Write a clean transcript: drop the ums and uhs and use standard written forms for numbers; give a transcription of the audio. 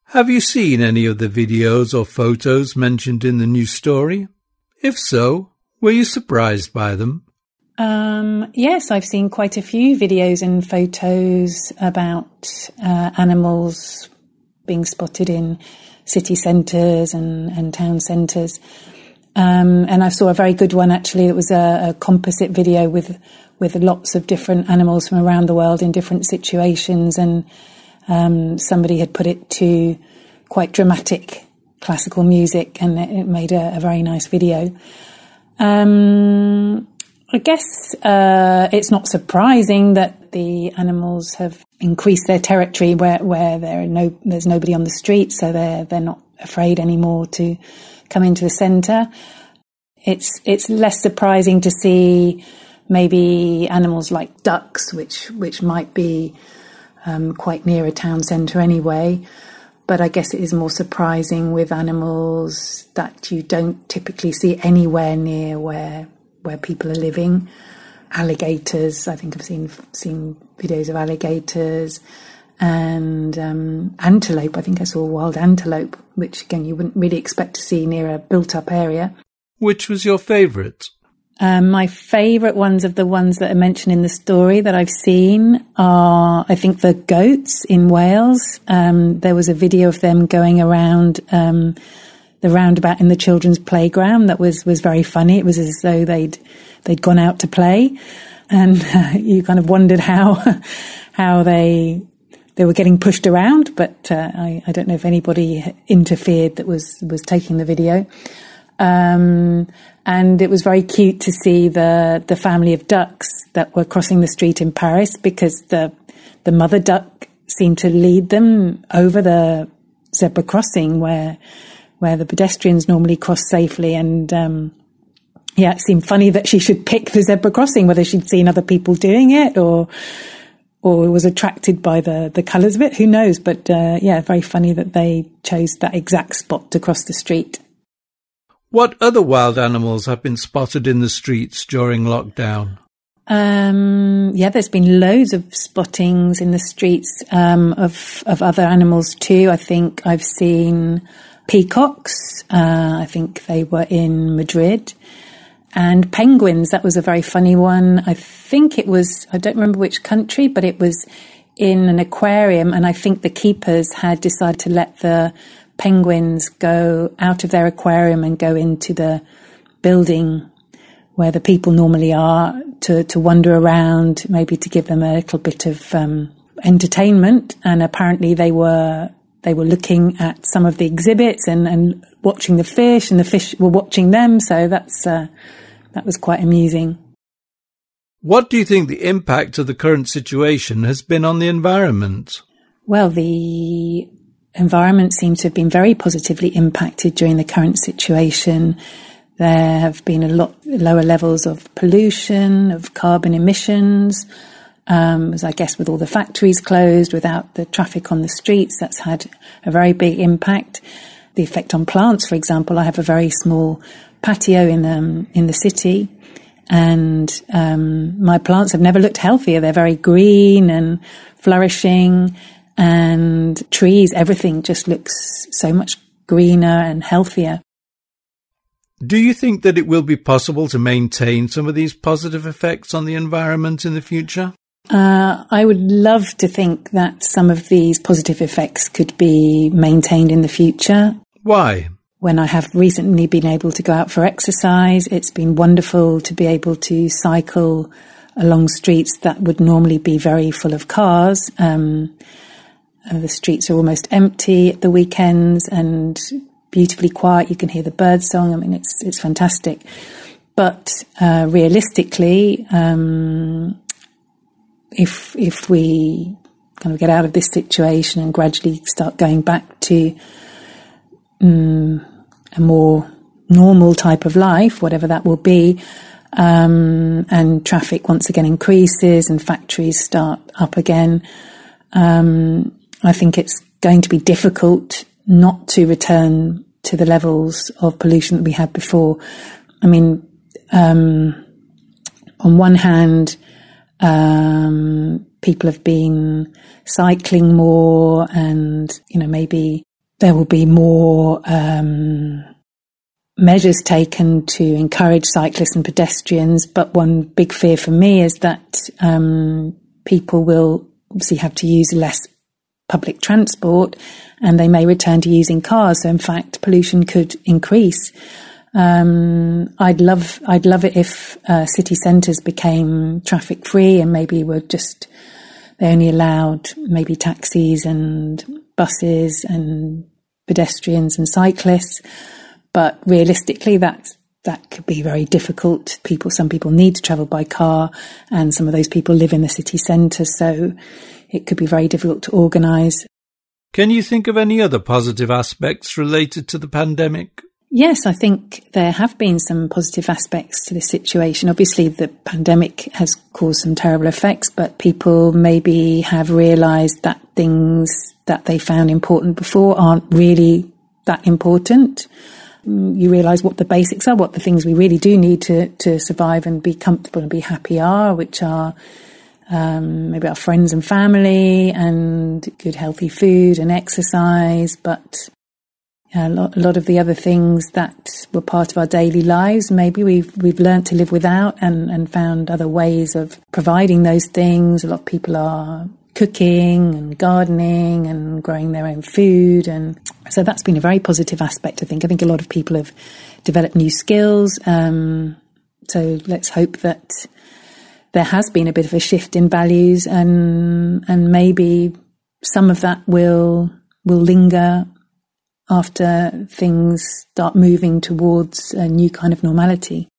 Have you seen any of the videos or photos mentioned in the news story? If so, were you surprised by them? Yes, I've seen quite a few videos and photos about animals being spotted in city centres and town centres. And I saw a very good one, actually. It was a composite video with lots of different animals from around the world in different situations. And somebody had put it to quite dramatic classical music, and it made a very nice video. I guess it's not surprising that the animals have increased their territory where there's nobody on the street, so they're not afraid anymore to come into the centre. It's less surprising to see maybe animals like ducks, which might be quite near a town centre anyway. But I guess it is more surprising with animals that you don't typically see anywhere near where people are living. Alligators, I think I've seen videos of alligators, and antelope. I think I saw wild antelope, which again you wouldn't really expect to see near a built-up area. Which was your favourite? My favourite ones of the ones that are mentioned in the story that I've seen are, I think, the goats in Wales. There was a video of them going around the roundabout in the children's playground that was very funny. It was as though they'd gone out to play, and you kind of wondered how they were getting pushed around. But I don't know if anybody interfered that was taking the video. And it was very cute to see the family of ducks that were crossing the street in Paris, because the mother duck seemed to lead them over the zebra crossing where the pedestrians normally cross safely. And it seemed funny that she should pick the zebra crossing, whether she'd seen other people doing it or was attracted by the colours of it. Who knows? But very funny that they chose that exact spot to cross the street. What other wild animals have been spotted in the streets during lockdown? There's been loads of spottings in the streets of other animals too. I think I've seen peacocks. I think they were in Madrid. And penguins, that was a very funny one. I think it was, I don't remember which country, but it was in an aquarium, and I think the keepers had decided to let the penguins go out of their aquarium and go into the building where the people normally are to wander around, maybe to give them a little bit of entertainment. And apparently they were looking at some of the exhibits and watching the fish, and the fish were watching them. So that was quite amusing. What do you think the impact of the current situation has been on the environment? Well, the environment seems to have been very positively impacted during the current situation. There have been a lot lower levels of pollution, of carbon emissions. As I guess with all the factories closed, without the traffic on the streets, that's had a very big impact. The effect on plants, for example, I have a very small patio in the city, and my plants have never looked healthier. They're very green and flourishing. And trees, everything just looks so much greener and healthier. Do you think that it will be possible to maintain some of these positive effects on the environment in the future? I would love to think that some of these positive effects could be maintained in the future. Why? When I have recently been able to go out for exercise, it's been wonderful to be able to cycle along streets that would normally be very full of cars. The streets are almost empty at the weekends and beautifully quiet. You can hear the bird song. I mean, it's fantastic. But realistically, if we kind of get out of this situation and gradually start going back to a more normal type of life, whatever that will be, and traffic once again increases and factories start up again, I think it's going to be difficult not to return to the levels of pollution that we had before. I mean, on one hand, people have been cycling more and, maybe there will be more measures taken to encourage cyclists and pedestrians. But one big fear for me is that people will obviously have to use less public transport, and they may return to using cars. So in fact, pollution could increase. I'd love it if city centres became traffic free, and maybe they only allowed maybe taxis and buses and pedestrians and cyclists. But realistically, that could be very difficult. Some people need to travel by car, and some of those people live in the city centre, so it could be very difficult to organise. Can you think of any other positive aspects related to the pandemic? Yes, I think there have been some positive aspects to this situation. Obviously, the pandemic has caused some terrible effects, but people maybe have realised that things that they found important before aren't really that important. You realise what the basics are, what the things we really do need to survive and be comfortable and be happy are, which are maybe our friends and family and good healthy food and exercise. But a lot of the other things that were part of our daily lives, maybe we've learned to live without and found other ways of providing those things. A lot of people are cooking and gardening and growing their own food, and so that's been a very positive aspect. I think a lot of people have developed new skills, so let's hope that there has been a bit of a shift in values, and maybe some of that will linger after things start moving towards a new kind of normality.